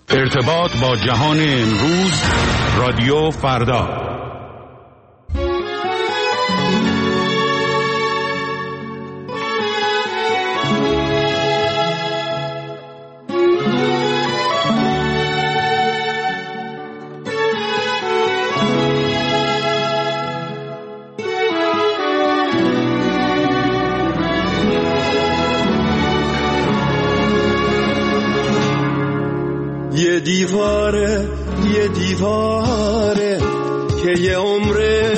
ارتباط با جهان امروز، رادیو فردا. یه دیواره که یه عمر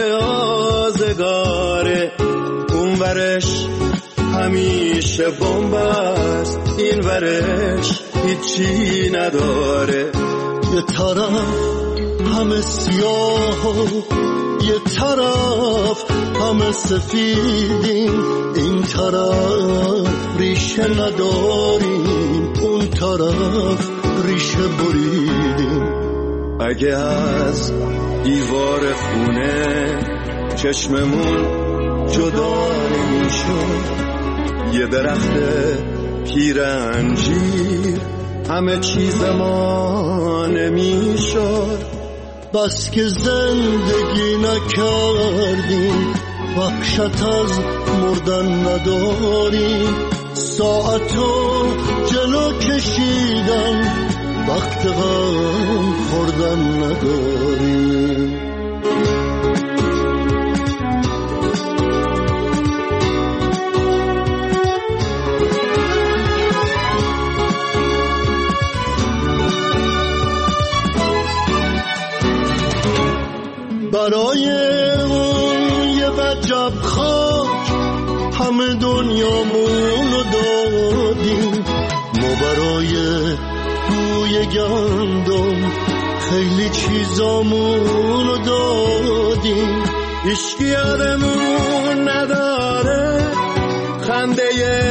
آزگاره، اون ورش همیشه بمب است، این ورش هیچی نداره. یه طرف همه سیاه و یه طرف همه سفیدیم، این طرف ریشه نداریم، اون طرف ریشه بریدیم. اگه از دیوار خونه چشممون جدا نمیشد، یه درخت پیرنجیر همه چیز ما نمیشد. بس که زندگی نکردیم، وحشت از مردن نداریم، ساعتو جلو کشیدن وقت غم خوردن نداریم. برای اون یه وجب خاک همه دنیامونو دادیم، ما برای بوی گندم خیلی چیزامونو دادیم. هیچکی یادمون نداره خنده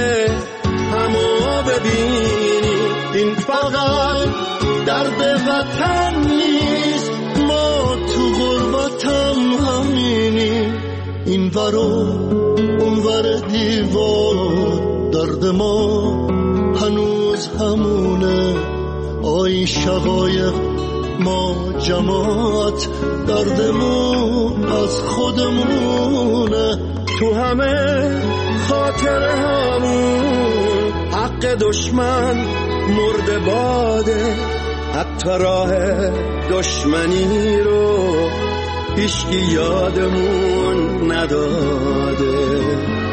همو ببینیم، این فقط درد وطن نیست، ما تو غربتم همینیم. این ور و اون ور دیوار درد ما هنوز همونه، آی شقایق ما جماعت دردمون از خودمونه. تو همه خاطره همون حق دشمن مرده باده، حتی راه دشمنی رو هیچکی یادمون نداده.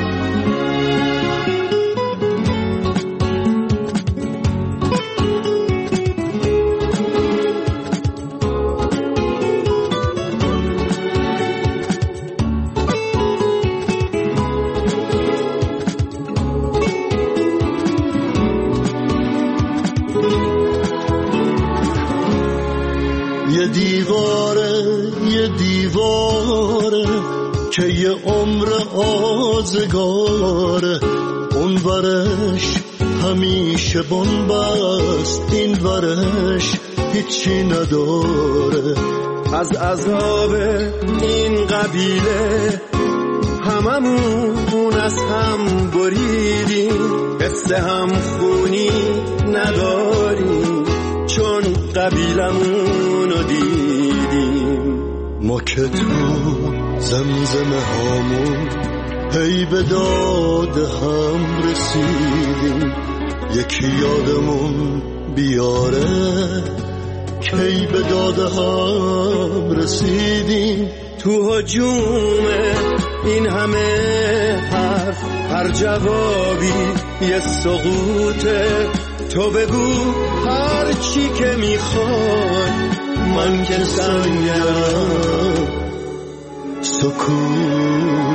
یه دیواره که یه عمر آزگاره، اون ورش همیشه بمب است، این ورش هیچی نداره. از عذاب این قبیله هممون از هم بریدیم، قصه هم خونی نداریم چون قبیلمونو دیدیم. ما که تو زمزمه هامون هی به داد هم رسیدیم، یکی یادمون بیاره کی به داد هم رسیدیم. تو هجوم این همه حرف هر جوابی یه سقوطه، تو بگو هر چی که میخوای، من که سنگم سکوته.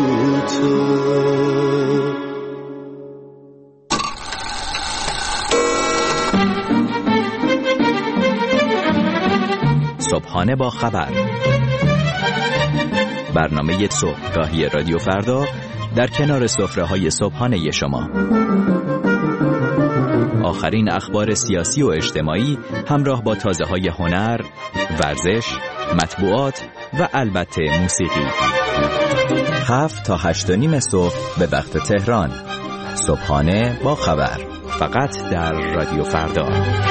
صبحانه با خبر، برنامه صبحگاهی رادیو فردا در کنار سفره‌های صبحانه شما. آخرین اخبار سیاسی و اجتماعی همراه با تازه‌های هنر، ورزش، مطبوعات و البته موسیقی. 7 تا 8:30 صبح به وقت تهران. صبحانه با خبر، فقط در رادیو فردا.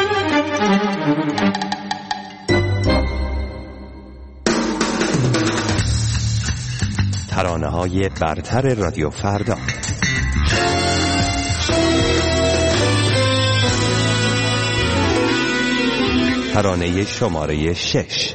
ترانه‌های برتر رادیو فردا. ترانه شماره 6.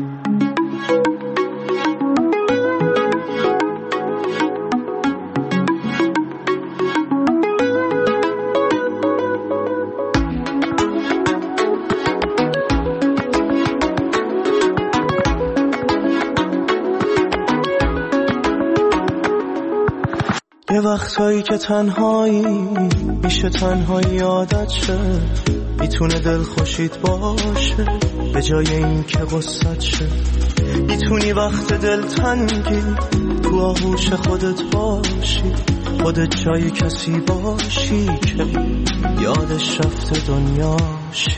یه وقتایی که تنهایی میشه تنهایی عادت شه، میتونه دل خوشید باشه به جای این که غصت شه. میتونی وقت دل تنگی تو آغوش خودت باشی، خودت جای کسی باشی که یادش رفته دنیاشی.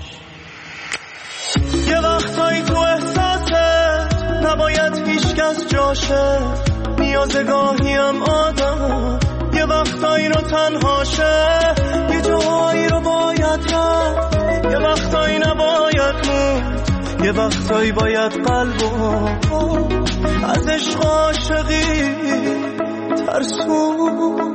یه وقتایی تو احساست نباید هیچ کس جاشه، نیازه گاهیم آدم یه وقتایی رو تنهاشه، یه جاهایی رو باید رفت، یه وقتایی نباید موند، یه وقتایی باید قلبو از عشق عاشقی ترسوند.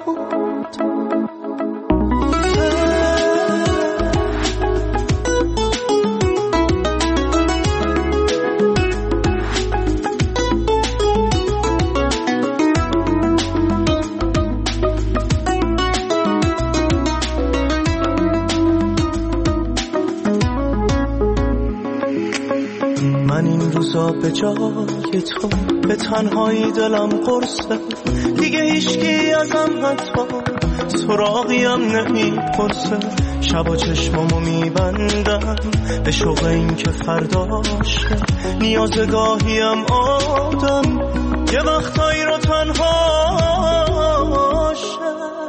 به جای تو به تنهایی دلم قرصه، دیگه هیچکی ازم حتی سراغیم نمیپرسه. شب و چشمامو میبندم به شوق این که فرداشه، نیازگاهیم آدم یه وقتایی رو تنهاشه.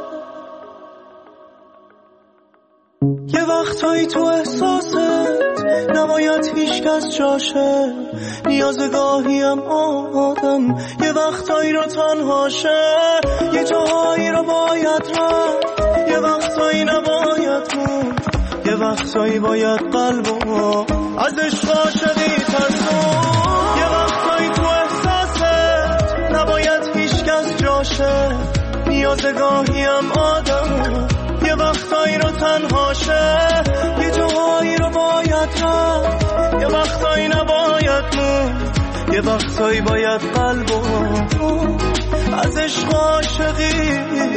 یه وقتایی تو احساست نباید هیچ کس جاشه، نیازگاهیم آدم یه وقتایی رو تنهاشه، یه جاهایی رو باید رفت، یه وقتایی نباید موند، یه وقتایی باید قلبو از عشق عاشقی ترسون. یه وقتایی تو احساست نباید هیچ کس جاشه، نیازگاهیم آدم یه وقتایی رو تنهاشه، یه جاهایی رو باید رفت، یه وقتایی نباید موند، یه وقتایی باید قلبو از عشق عاشقی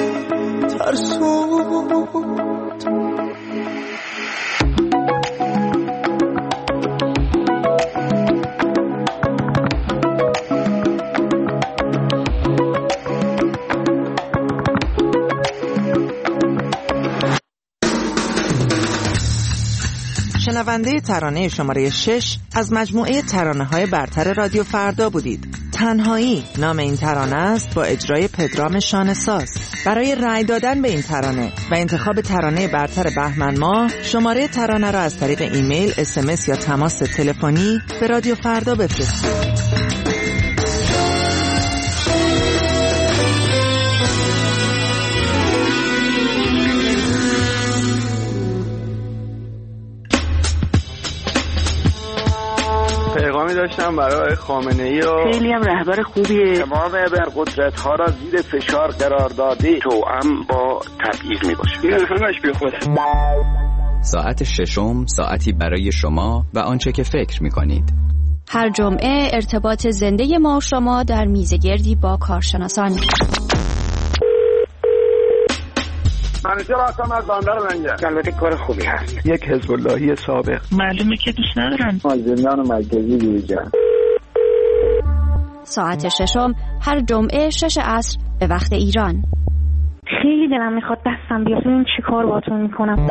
ترسوند. شنونده ترانه شماره 6 از مجموعه ترانه‌های برتر رادیو فردا بودید. تنهایی نام این ترانه است با اجرای پدرام شانه‌ساز. برای رأی دادن به این ترانه و انتخاب ترانه برتر بهمن ماه، شماره ترانه را از طریق ایمیل، SMS یا تماس تلفنی به رادیو فردا بفرستید. پیغامی داشتم برای خامنه‌ای و خیلی هم رهبر خوبیه، تمام ابرقدرت‌ها را زیر فشار قرار داده، توأم با تبعیض میباشه. این همش بیخوده. ساعت ششم ساعتی برای شما و آنچه که فکر می‌کنید. هر جمعه ارتباط زنده ما و شما در میزگردی با کارشناسان. منیجر هستم از بندر لنگر. البته کار خوبی هست. یک حزب اللهی سابق. معلومه که دوست ندارن. زندان مرکزی بیرجان. ساعت ششم هر جمعه 6 عصر به وقت ایران. خیلی دلم میخواد دستم بیاد. این چی کار باهاتون میکنم؟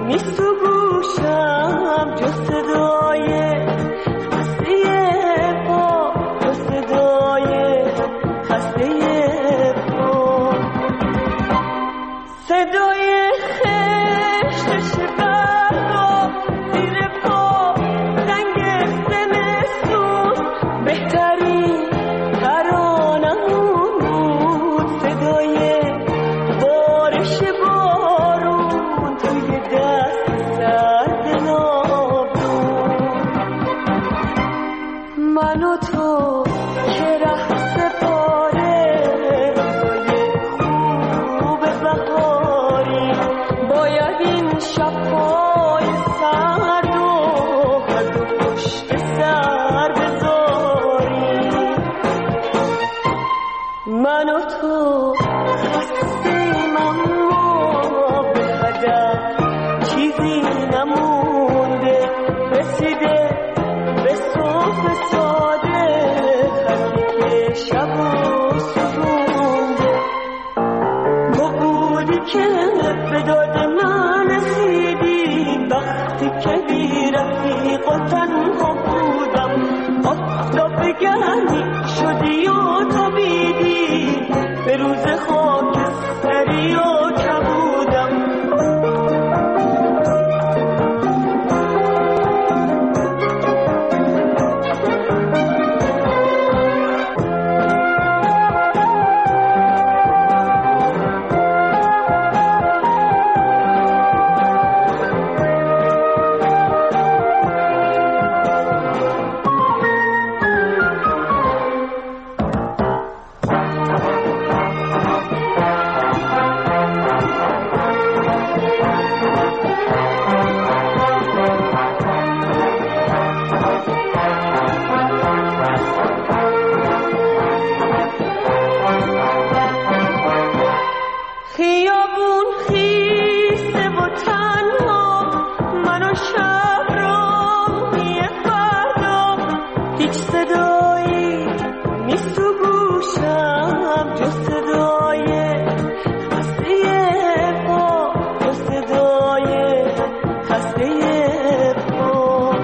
نیست تو گوشم جز صدای خسته پا، جز صدای خسته پا، صدای خشتش بردا زیر پا، زنگ زمستون بهترین ترانمون بود، صدای بارش بارون توی دست سرد نابون. من و تو که ره سپاره روزای خوب بهاری، باید این شب‌های سرد و هد و پشت سر بذاری. من و تو خستیم اما به هدف چیزی نمونده، رسیده به صبح ساده خطی شب و سرونده. تو بودی که به داد من رسیدی وقتی که بی رفیق و تنها بودم، آفتاب گرمی شدی و تابیدی به روز خاکستری و کبودم. خیابون خیسته و تنها، من و شب راهی فردا، هیچ صدایی نیست تو گوشم جز صدای خسته پا، جز صدای خسته پا،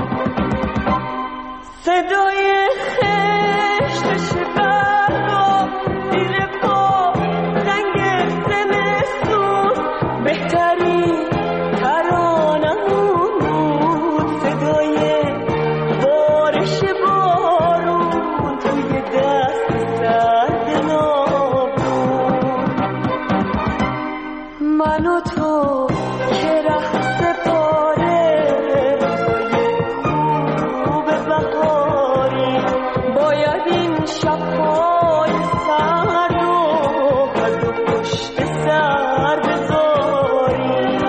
صدای خشتش بردا زیر پا، زنگ زمستون بهترین ترانمون بود، صدای بارش بارون توی دست سرد نابون. من و تو که ره سپاره روزای خوب بهاری، باید این شب‌های سرد و هد و پشت سر بذاری.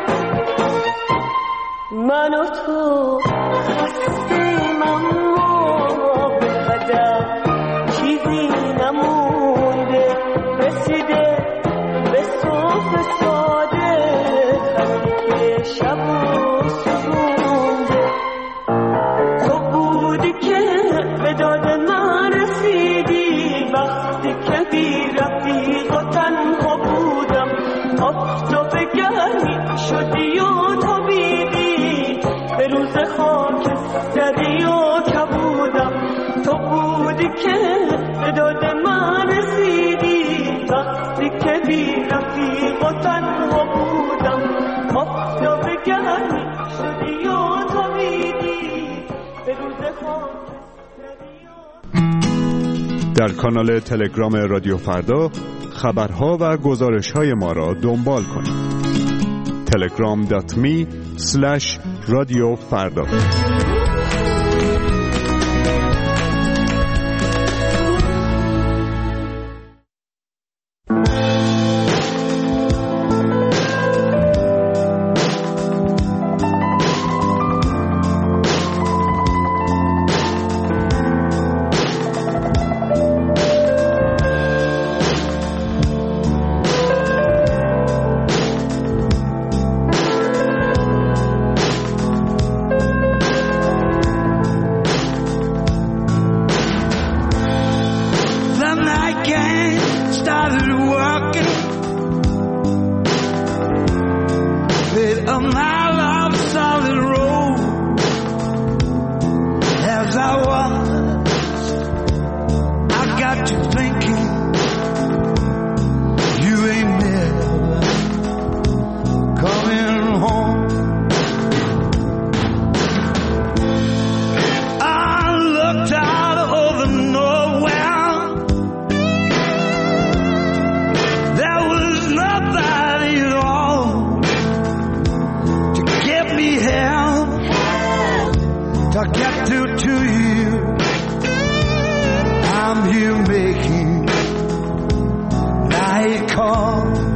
من و تو خستیم اما به هدف چیزی نمونده، رسیده به صبح ساده خطی شب و سرونده. تو بودی که به داد من رسیدی وقتی که بی رفیق و تنها بودم، آفتاب گرمی شدی و تابیدی به روز خاکستری و کبودم. تو بودی که به داد من رسیدی وقتی که بی رفیق و تنها بودم، آفتاب گرمی شدی و تابیدی به روز خاکستری و. در کانال تلگرام رادیو فردا خبرها و گزارش‌های ما را دنبال کنید. telegram.me/رادیو فردا. A mile tribute to you. I'm here making night call.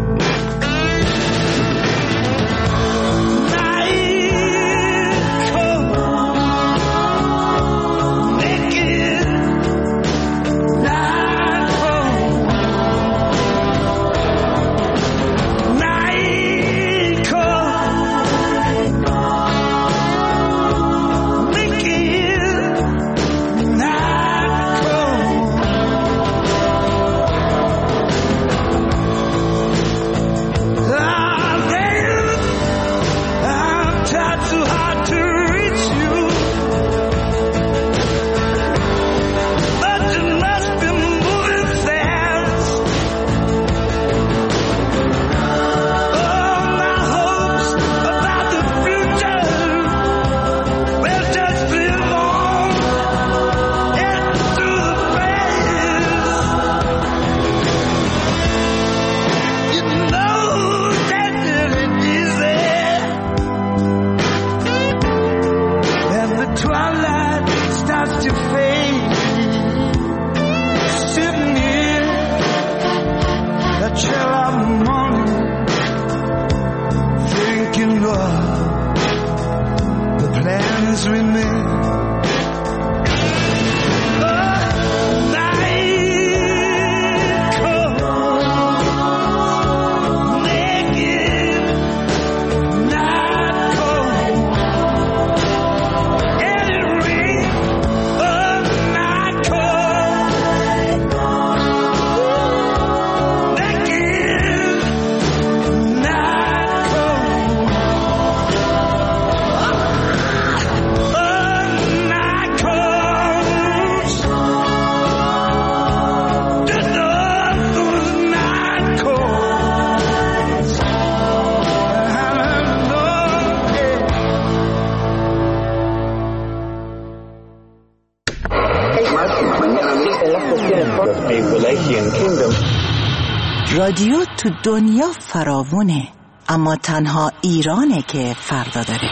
رادیو تو دنیا فراوونه، اما تنها ایرانه که فردا داره.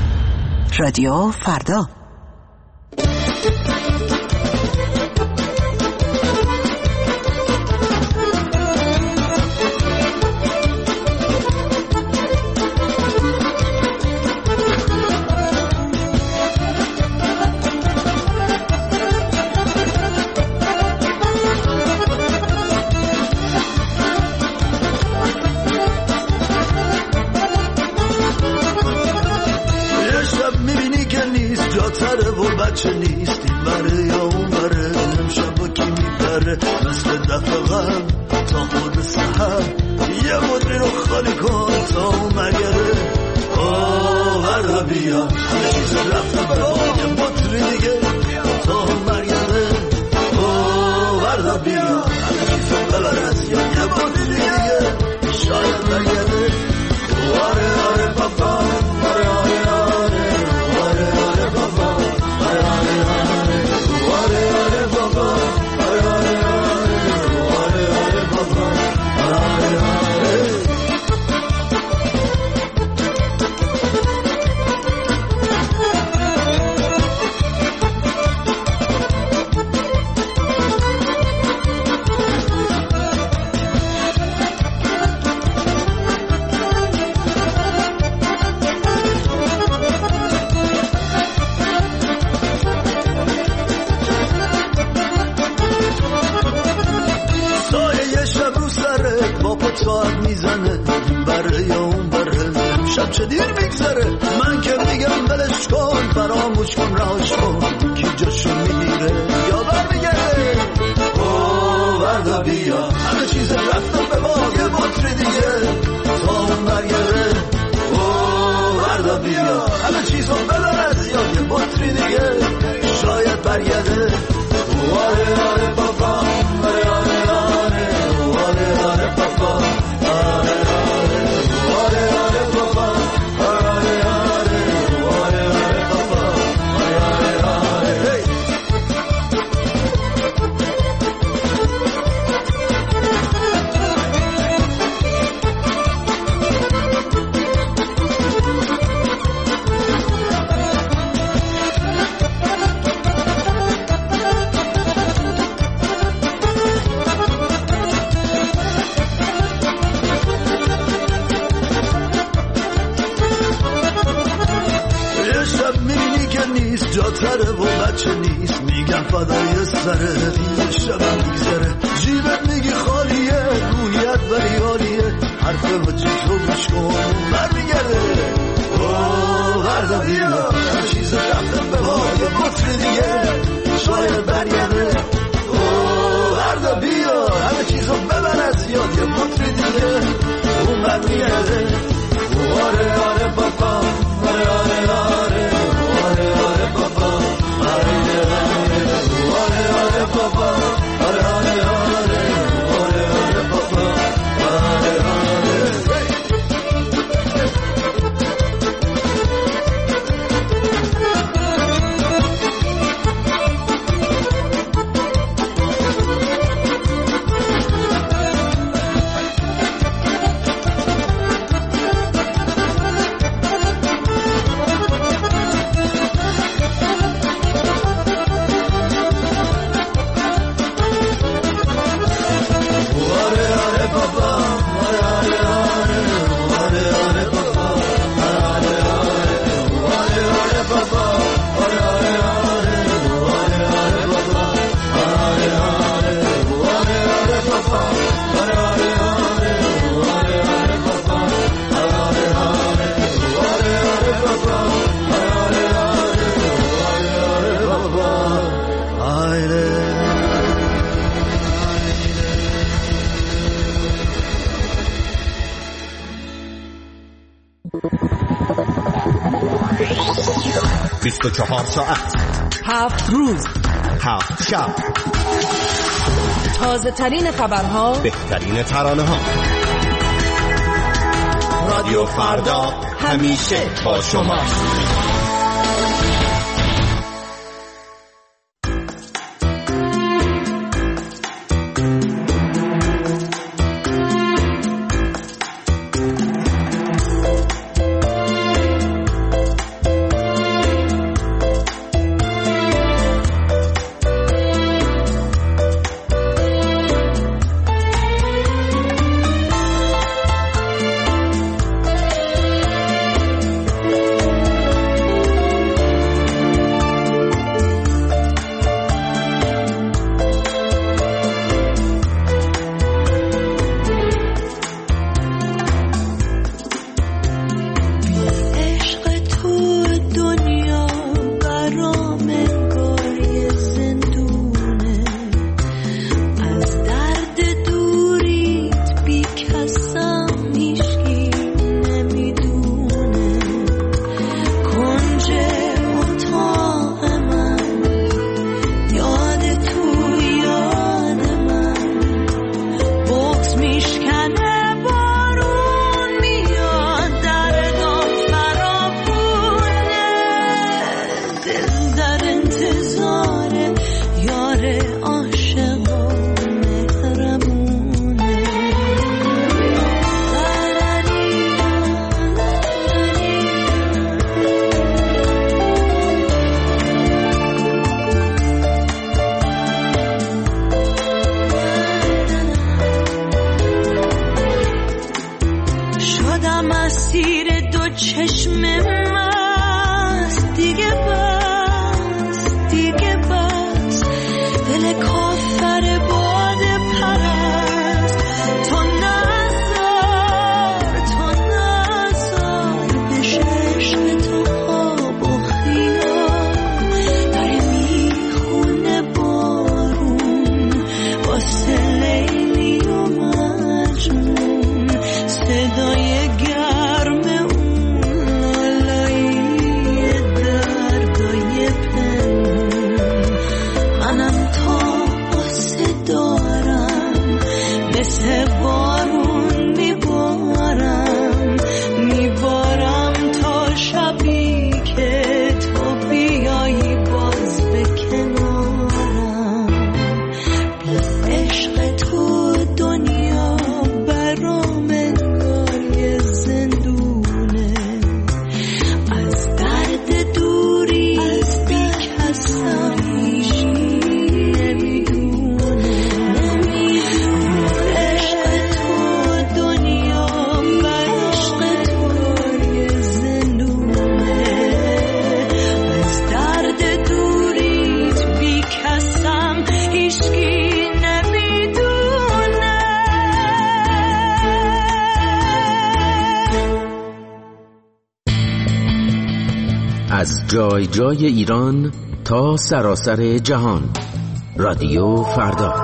رادیو فردا. بچه نیست این بره یا اون بره، امشب با کی میپره مثل دفعه غم تا خود سحر، یه مدری رو خالی کن تا اون مگره. وردا بیا همه چیز رفته برا یه مدری دیگه تا اون مرگره. وردا بیا همه چیز ببرد یا یه مدری دیگه شاید مرگره. آره بابا آره ساعت میزنه بره یا اون بره، شب چه دیر میگذره. من که میگم بلش کن فراموش کن راش کن، کی جاشو میگیره یا برمیگرده. وردا بیا همه چیز رفتم به باقی بطری دیگه تا اون برگره. وردا بیا همه چیزو ببرد یا یه بطری دیگه شاید برگرده. آره بابا آره بابا بالاتره و بچه نیست، میگم فدای سره شبم میگذره، جیبت میگی خالیه، رویت ولی عالیه، حرف حجیش رو گوش کن برمیگرده. وردا بیا همه چیز رفتم به یه بطر دیگه شاید برگرده. وردا بیا همه چیز رو ببر از یاد، یه بطر دیگه اون برمیگرده. آره آره بابا، آره آره آره، آره آره بابا، آره آره آره بابا، آره آره آره، آره آره بابا، آره آره. بیست و 24 ساعت 7 روز 7 شب، تازه ترین خبرها، بهترین ترانه ها. رادیو فردا همیشه با شماست. از جای جای ایران تا سراسر جهان. رادیو فردا.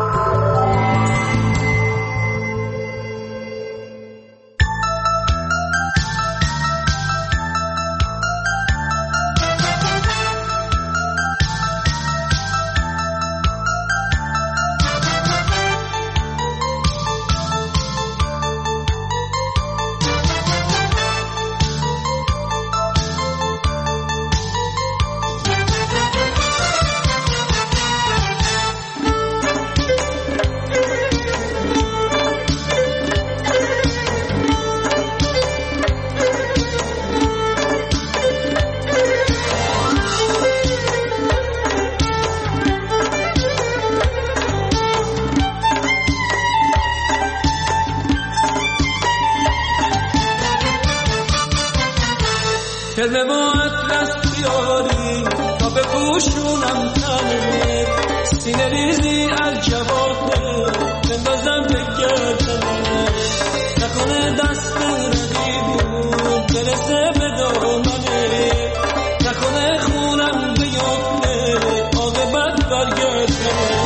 کرمه با اطلس بیاری تا بپوشونم تنه، سینه ریزی از جواهر بندازم به گردنه، نکنه دست رقیبون برسه به دامنه، نکنه خونم بیفته عاقبت برگردنه.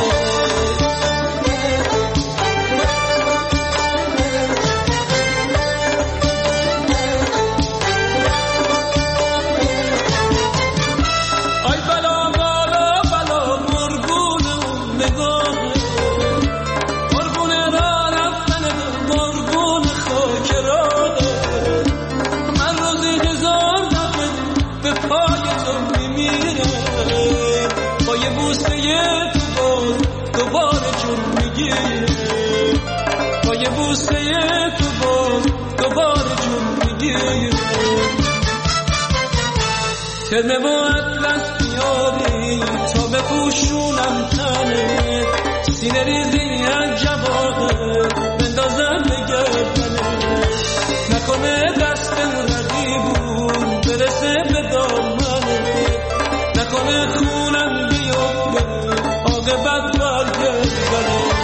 کرمه با اطلس بیاری تا بپوشونم تنه، سینه ریزی از جواهر بندازم به گردنه، نکنه دست رقیبون برسه به دامنه، نکنه خونم بیفته عاقبت برگردنه.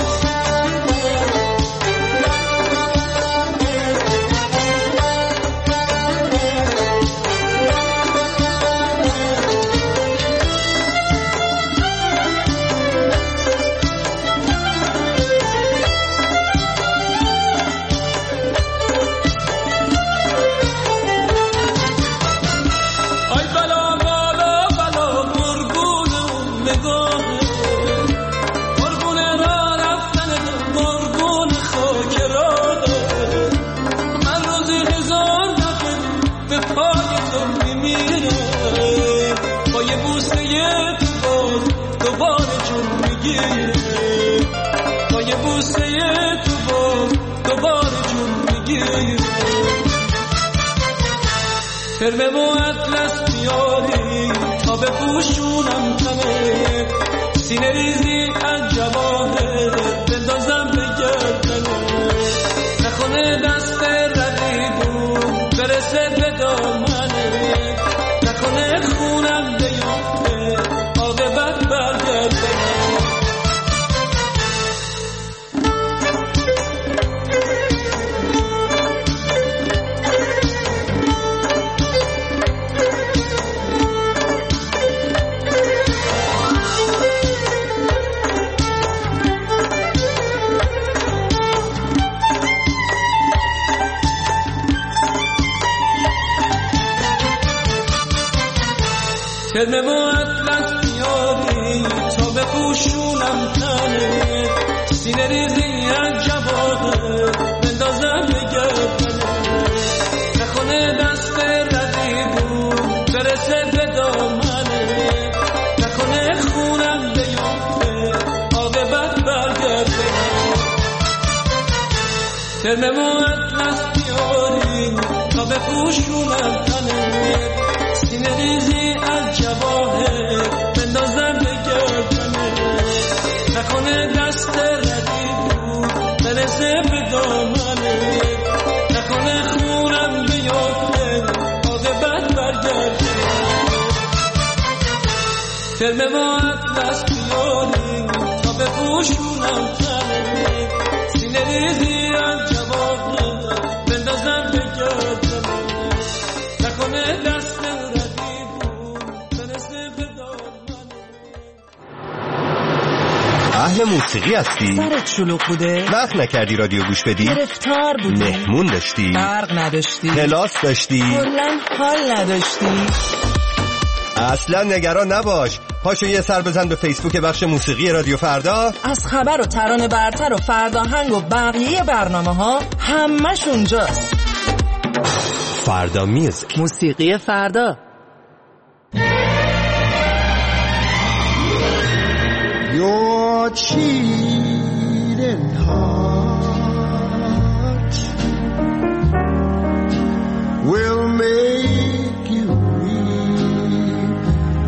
کرمه با اطلس بیاری تا بپوشونم تنه، سینه ریزی از جواهر بندازم به گردنه، نکنه دست رقیبون برسه به دامنه، نکنه خونم بیفته عاقبت برگردنه. کرمه با اطلس بیاری تا بپوشونم تنه، سینه ریزی از جواهر بندازم به گردنه، نکنه دست رقیبون برسه به دامنه، نکنه خونم بیفته عاقبت برگردنه. کرمه با اطلس بیاری تا بپوشونم تنه، سینه ریزی از جواهر بندازم به گردنه، نکنه دست رقیبون برسه به دامنه، نکنه خونم بیفته عاقبت برگردنه. کرمه با اطلس بیاری تا بپوشونم تنه، سینه ریزی از جواهر بندازم به گردنه، نکنه دست رقیبون اهل موسیقی هستی؟ سرت شلوغ بوده؟ وقت نکردی رادیو گوش بدی؟ گرفتار بودی؟ مهمون داشتی؟ برق نداشتی؟ کلاس داشتی؟ کلاً حال نداشتی؟ اصلا نگران نباش، پاشو یه سر بزن به فیسبوک بخش موسیقی رادیو فردا. از خبر و ترانه برتر و فرداهنگ و بقیه برنامه ها همش اونجاست. فردا میوزیک، موسیقی فردا. Your cheating heart will make you weep.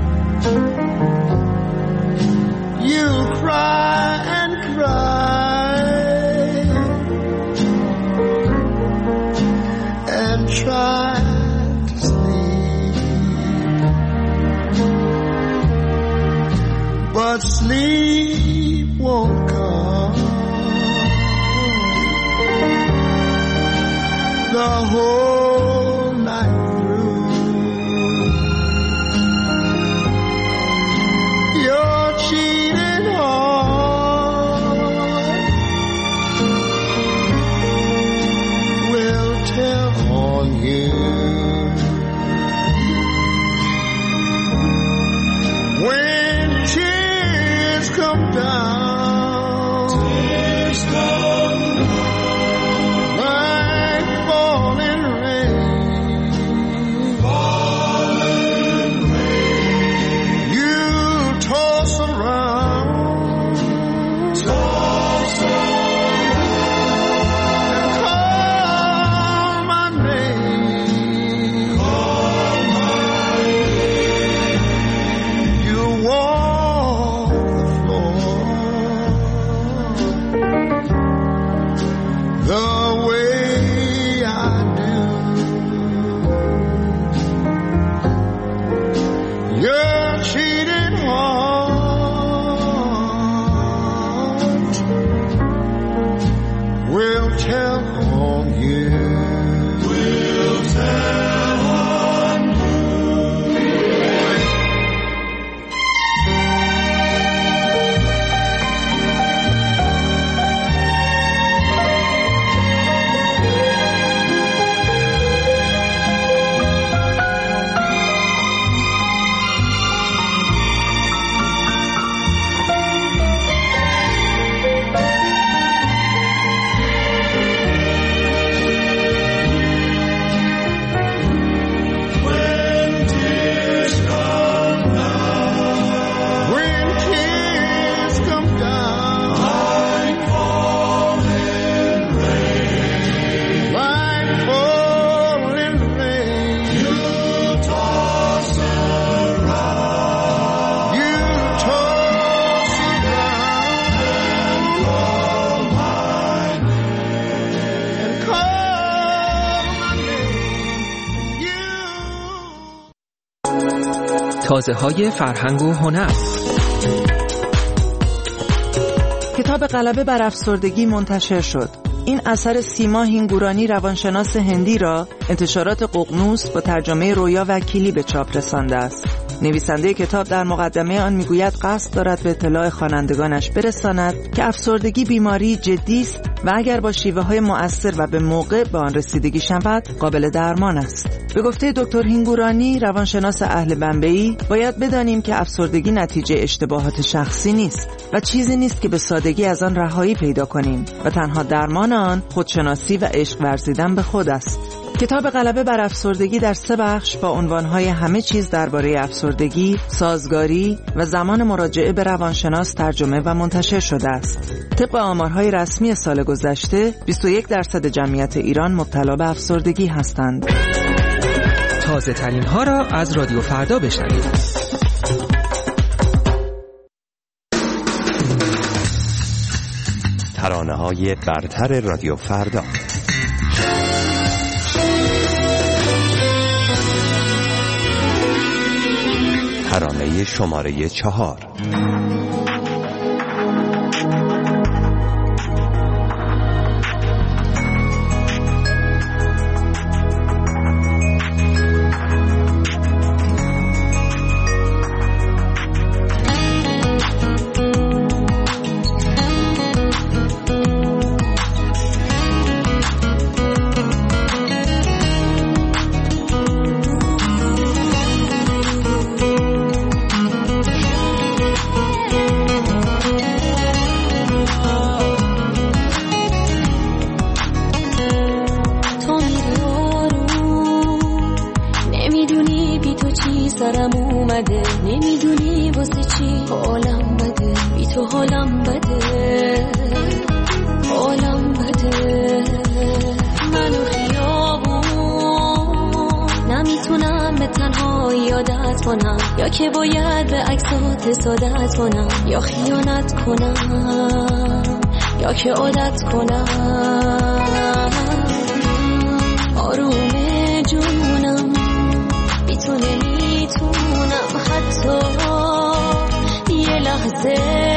You'll cry and cry and try to sleep, but sleep won't come. The whole night through, your cheating heart will tell on you. When tears come down, tears come down like falling rain, falling rain. You toss around, toss around, and call my name, call my name. You walk the floor the way I do. Your cheating heart will tell on you. Will tell on you. When tears come down, when tears come down, like falling rain, like falling rain, you toss around, you toss around, and call my name, and call my name, you. تازه های فرهنگ و هنر. کتاب غلبه بر افسردگی منتشر شد. این اثر سیما هینگورانی روانشناس هندی را انتشارات ققنوس با ترجمه رویا وکیلی به چاپ رسانده است. نویسنده کتاب در مقدمه آن میگوید قصد دارد به اطلاع خوانندگانش برساند که افسردگی بیماری جدی است و اگر با شیوه‌های مؤثر و به موقع به آن رسیدگی شود قابل درمان است. به گفته دکتر هینگورانی روانشناس اهل بمبئی، باید بدانیم که افسردگی نتیجه اشتباهات شخصی نیست و چیزی نیست که به سادگی از آن رهایی پیدا کنیم و تنها درمان آن خودشناسی و عشق ورزیدن به خود است. کتاب غلبه بر افسردگی در 3 بخش با عنوانهای همه چیز درباره افسردگی، سازگاری و زمان مراجعه به روانشناس ترجمه و منتشر شده است. طبق آمارهای رسمی سال گذشته 21% جمعیت ایران مبتلا به افسردگی هستند. تازه ترین ها را از رادیو فردا بشنوید. ترانه‌های برتر رادیو فردا. ترانه شماره 4. بی تو چی سرم اومده، نمیدونی واسه چی حالم بده، بی تو حالم بده، حالم بده. منو خیابون نمیتونم به تنهایی عادت کنم، یا که باید به عکسات سادت کنم، یا خیانت کنم یا که عادت کنم. آروم جونم بی تو نمیتونم حتی یه لحظه،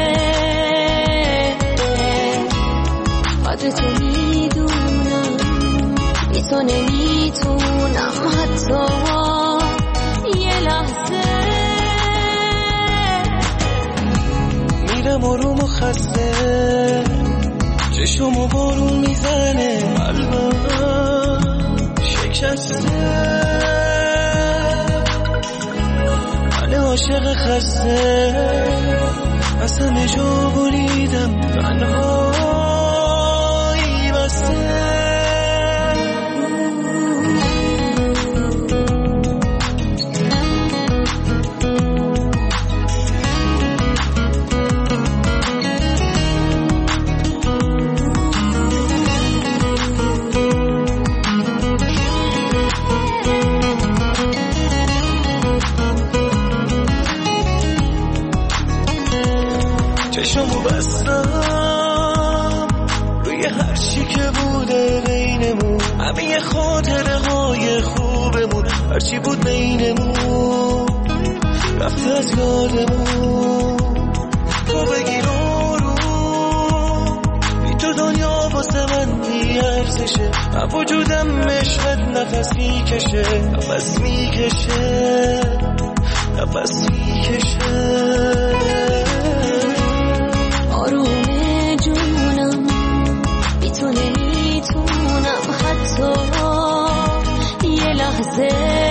قدر تو میدونم، بی تو نمیتونم حتی یه لحظه. میرم آروم و خسته، چشمو بارون میزنه، قلبم شکسته، من عاشق خسته، از همه جا بریدم، تنهایی بسته. چشمو بستم روی هر چی که بوده بینمون، همه خاطره های خوبمون، هر چی بود بینمون رفت از یادمون. تو بگیر آروم، بی تو دنیا واسه من بی ارزشه، من وجودم عشقت نفس میکشه، نفس میکشه، نفس میکشه. آروم جونم بی تو نمیتونم حتی یه لحظه،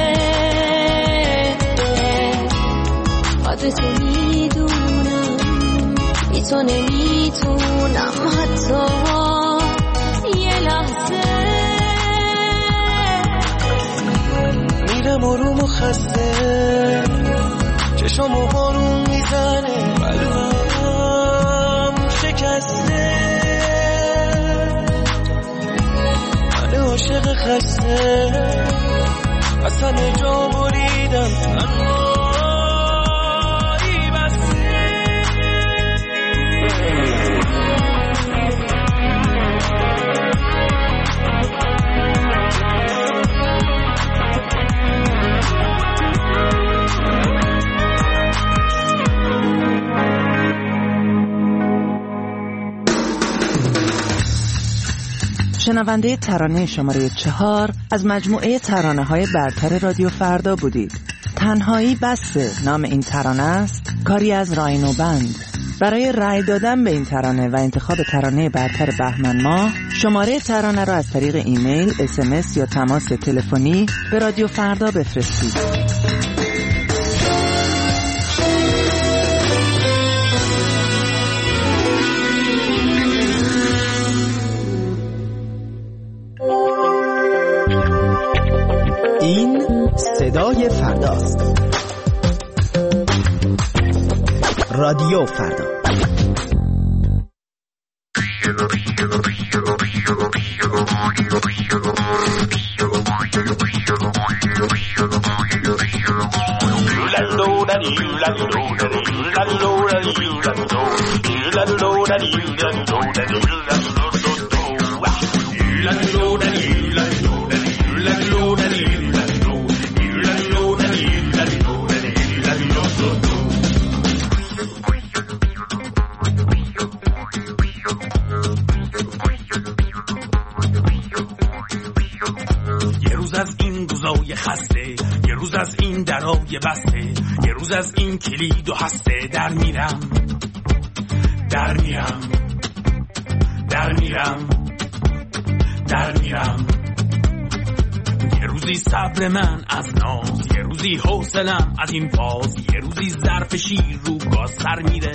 قدر تو میدونم، بی تو نمیتونم حتی یه لحظه. میرم آروم و خسته، چشمو بارون میزنه، قلبم شکسته، من عاشق خسته، از همه جا بریدم، تنهایی بسته. شنونده ترانه شماره 4 از مجموعه ترانه‌های برتر رادیو فردا بودید. تنهایی بسته نام این ترانه است، کاری از راینو بند. برای رأی دادن به این ترانه و انتخاب ترانه برتر بهمن ماه، شماره ترانه را از طریق ایمیل، SMS یا تماس تلفنی به رادیو فردا بفرستید. این صدای فرداست. رادیو فردا. بسته، یه روز از این کلید و هسته، در میرم یه روزی صبر من از ناز، یه روزی حوصلم از این باز، یه روزی ظرف شیر رو گاز سر میره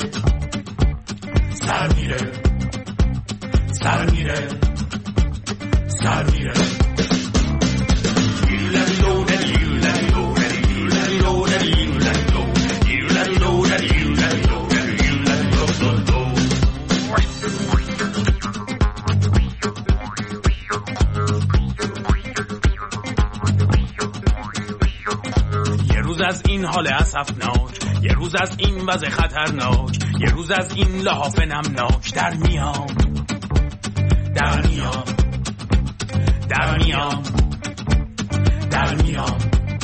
از این حال اسفناک، یه روز از این وضع خطرناک، یه روز از این لحاف نمناک در میام در میام در میام در میام.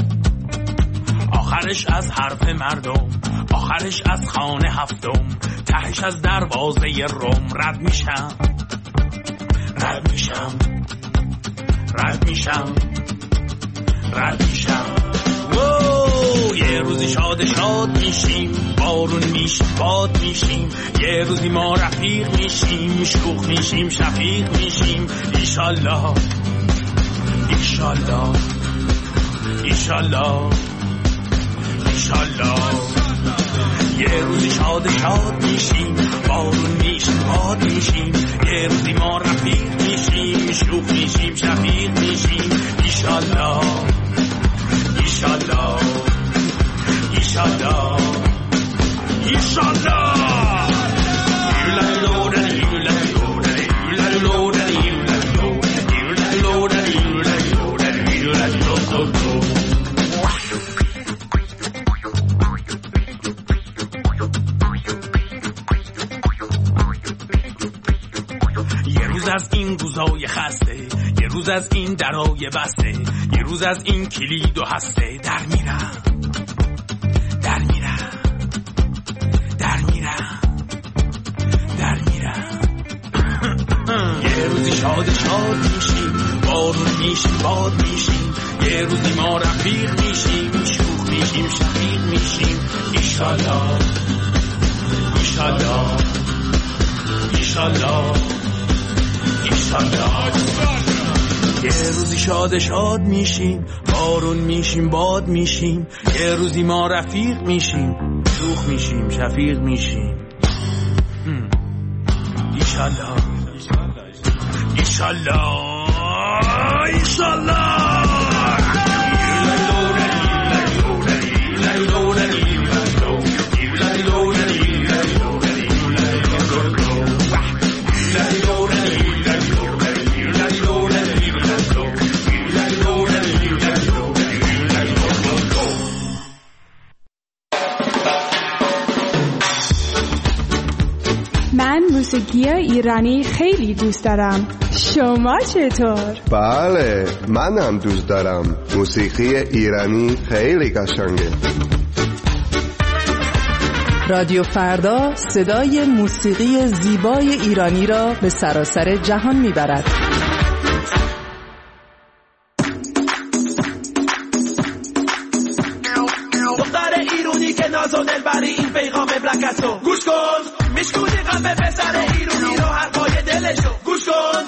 آخرش از حرف مردم، آخرش از خانه هفتم، تهش از دروازه روم رد میشم رد میشم رد میشم رد میشم. یه روزی شاد شاد میشیم، بارون میشیم باد میشیم، یه روزی ما رفیق میشیم، شوخ میشیم شفیق میشیم. ایشالله ایشالله ایشالله ایشالله. یه روزی شاد شاد میشیم، بارون میشیم باد میشیم، یه روزی ما رفیق میشیم، شوخ میشیم شفیق میشیم. ایشالله ایشالله ایشالله ایشالله. یه روز از این روزای خسته، یه روز از این درای بسته، یه روز از این کلید و هسته در میرم در میرم در میرم در میرم. یه روزی شاد شاد میشیم، بارون میشیم باد میشیم، یه روزی ما رفیق میشیم، شوخ میشیم شفیق میشیم. ایشالله ایشالله ایشالله ایشالله. یه روزی شاد شاد میشیم، بارون میشیم باد میشیم، یه روزی ما رفیق میشیم، شوخ میشیم شفیق میشیم. ایشالله ایشالله ایشالله. من موسیقی ایرانی خیلی دوست دارم. شما چطور؟ بله، منم دوست دارم. موسیقی ایرانی خیلی قشنگه. رادیو فردا صدای موسیقی زیبای ایرانی را به سراسر جهان میبرد. دختر ایرانی که ناز و دلبری، این پیغام مملکتو گوش کن. میشکونی قلب پسر ایرانی رو، حرفای دلشو گوش کن.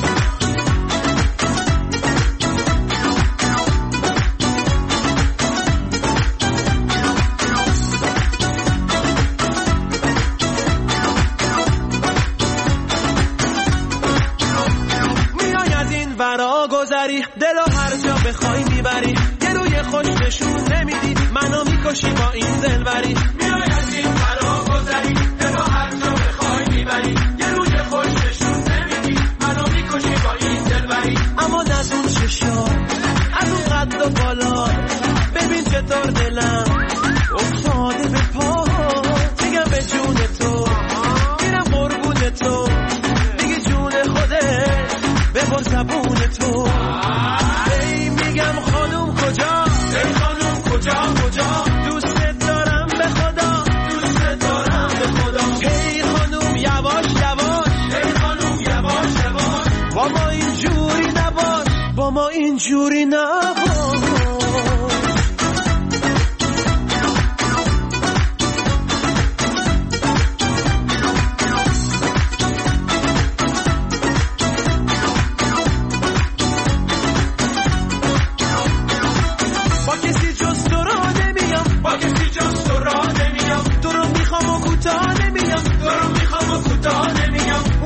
میای از این ورا گذری، دلو هر جا بخوای میبری، یه روی خوش نشون نمیدی، منو میکشی با این دلبری. میای از این ورا گذری، دلو هر جا بخوای میبری، یه روی خوش نشون نمیدی، منو میکشی با این دلبری. اما از اون چشا، از اون قد و بالا، ببین چطور دلم افتاده به پا. میگم به جون تو، میرم قربون تو، میگی جون خودت ببر زبون تو. ای میگم خانوم کجا، ای خانوم کجا کجا، دوست دارم به خدا، دوست دارم به خدا. ای خانوم یواش یواش، ای خانوم یواش یواش، با ما اینجوری نباش، با ما اینجوری نباش.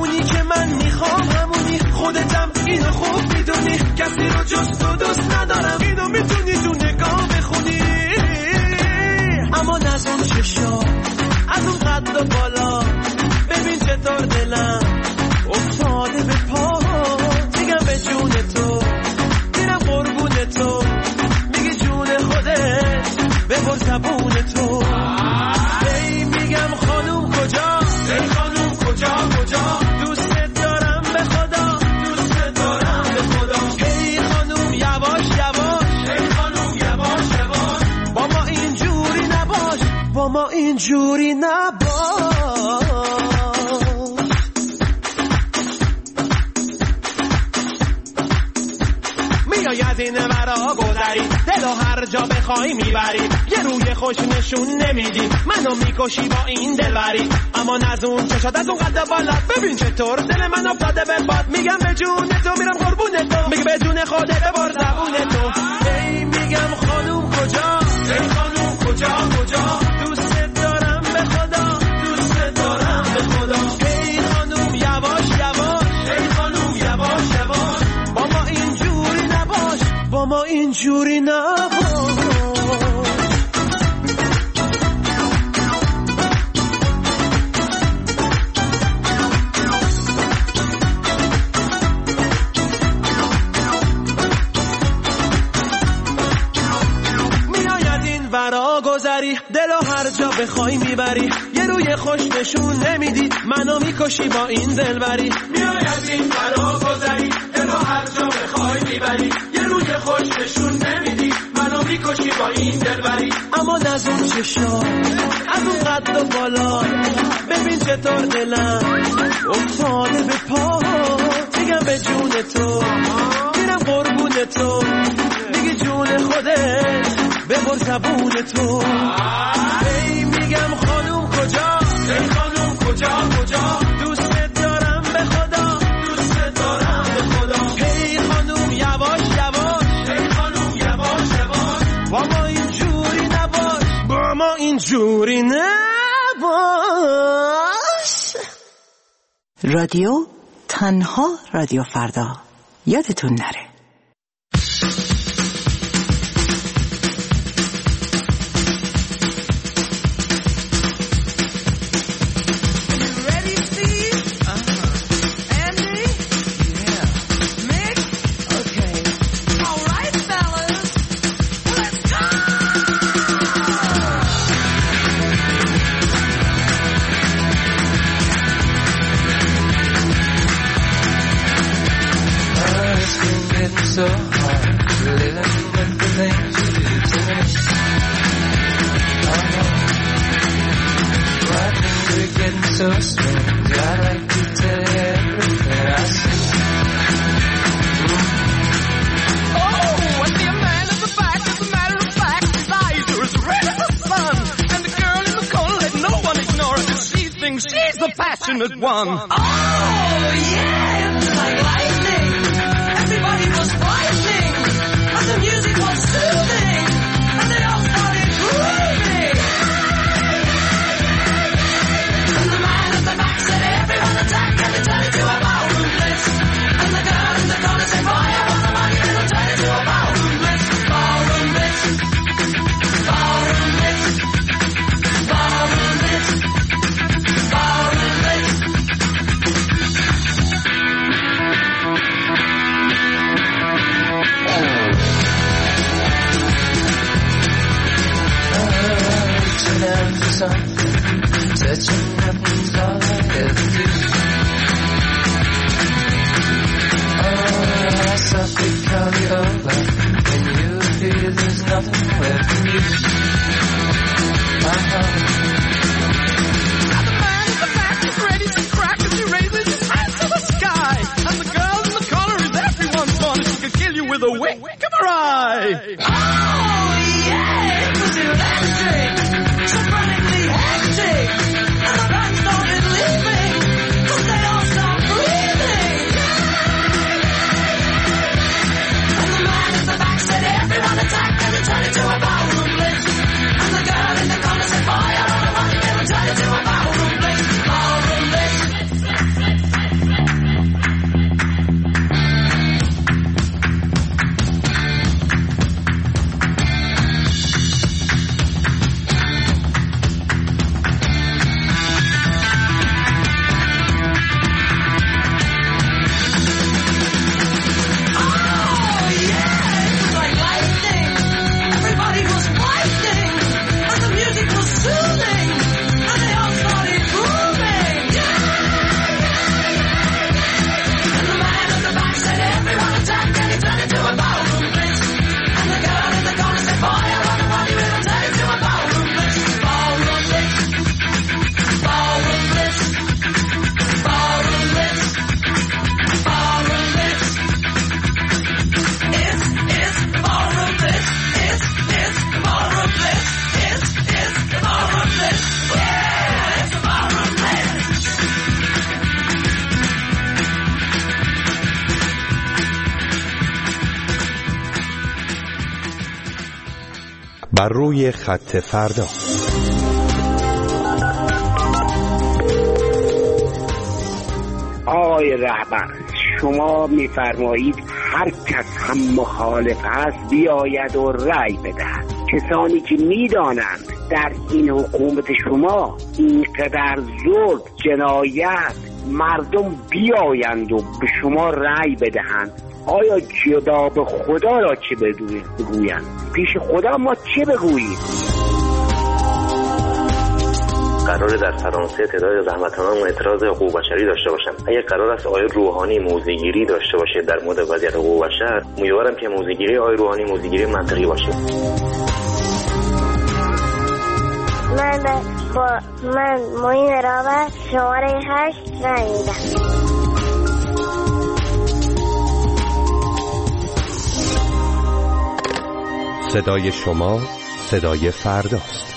کسی رو جز تو دوست ندارم. زبون تو. هی میگم خانوم کجا، ای خانوم کجا کجا، دوست دارم به خدا، دوست دارم به خدا. هی خانوم یواش یواش، ای خانوم یواش یواش، با ما اینجوری نباش، با ما اینجوری نباش. میای از این ورا گذری، دلو هر جا بخوای میبری، یه روی خوش نشون نمیدی، منو میکشی با این دلبری. اما نزون چشات از اون قد بالات، ببین چطور دل من افتاده به باد. میگم به جون تو میرم قربون تو، میگه به جون خودت ببر زبون تو. ای میگم خانوم کجا، ای خانوم کجا کجا، دوست دارم به خدا، دوست دارم به خدا. ای خانوم یواش یواش، ای خانوم یواش یواش، با ما اینجوری نباش، با ما اینجوری نباش. دلو هر جا بخوای میبری، یه روی خوش نشون نمیدی، منو میکشی با این دلبری. میای از این فرا گذری، دلو هر جا بخوای میبری، یه روی خوش نشون نمیدی، منو میکشی با این دلبری. اما نزون چشا از اون قد و بالا، ببین چطور دلم افتاده به پا. میگم به جون تو میرم قربون تو، میگی جون خودت ببر زبون تو. ای میگم خانوم کجا، ای خانوم کجا کجا، دوست دارم به خدا، دوست دارم به خدا. ای خانوم یواش یواش، ای خانوم یواش یواش، با ما اینجوری نباش، با ما اینجوری نباش. رادیو تنها رادیو فردا، یادتون نره. So hard living with the things you do to me. Why things are getting so strange, I like to tell you everything I see. Oh, and the man at the back, as a matter of fact, his eyes are as red as the sun, and the girl in the corner let no one ignore her, 'cause she thinks she's the passionate one. Oh yeah, it's like lightning. Everybody was frightening, but the music was soothing, and they all started grooving. And the man at the back said, everyone attack, and they turned it to a ballroom blitz. And the girl in the corner said, boy, I want the money, and they'll turn it to a ballroom blitz. Ballroom blitz, ballroom blitz, ballroom blitz, ballroom blitz. Down for something, touching nothing's all I ever do. Oh, I softly call you over, when you appear there's nothing left for you. Now the man in the back is ready to crack as he raises his hands to the sky, and the girl in the corner is everyone's fun, she could kill you with a wink of her eye. Oh yeah, it was electric, so funny hectic, and the band started بر روی خط فردا. آقای رهبر، شما میفرمایید هر کس هم مخالف است بیاید و رأی بدهد. کسانی که میدانند در این حکومت شما اینقدر ظلم، جنایت، مردم بیایند و به شما رأی بدهند، آیا جدا به خدا را چه بگویند؟ پیش خدا ما چه بگوییم؟ قرار در فرانسه تعداد زحمت‌کنان اعتراض حقوق بشری داشته باشند. اگر قرار است آقای روحانی موضع‌گیری داشته باشه در مورد وضعیت حقوق بشر، امیدوارم که موضع‌گیری آقای روحانی موضع‌گیری منطقی باشه. من معین رابط شماره 8 رای میدم. صدای شما صدای فرداست.